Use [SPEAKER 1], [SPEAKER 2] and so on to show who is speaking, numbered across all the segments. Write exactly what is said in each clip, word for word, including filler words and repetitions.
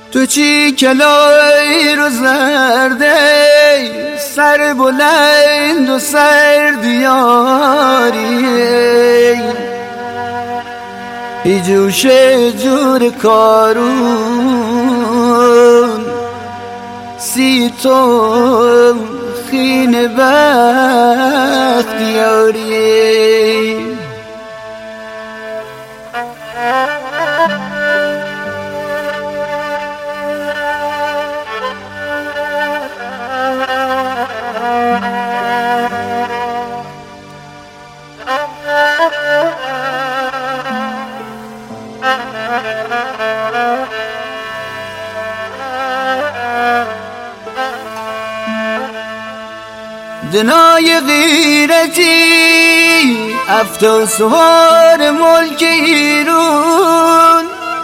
[SPEAKER 1] تو چی کلای رو زرده سر بلند و سر دیاری ای جوش جور کارون سی تو خین بختیاری دنای غیرتی افت و سوار ملک ایرون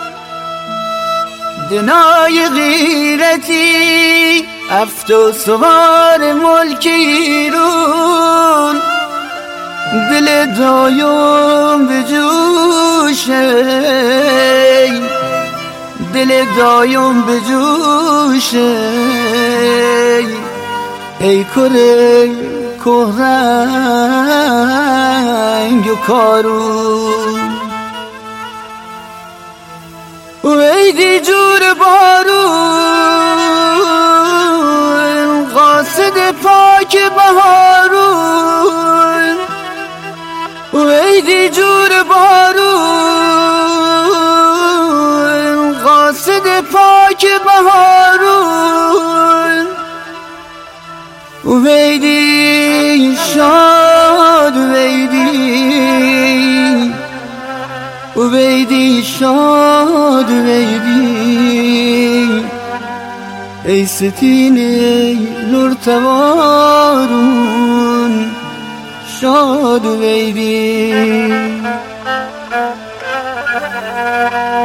[SPEAKER 1] دنای غیرتی افت و سوار ملک ایرون دل دایم به جوشه دل دایم به جوشه ای کره کهرنگ و کارون و ای دی جور بارون قاصد پاک بهارون و ای دی جور بارون قاصد پاک بهارون ویدی شاد ویدی ویدی شاد ویدی ای ستینه نور توارون شاد ویدی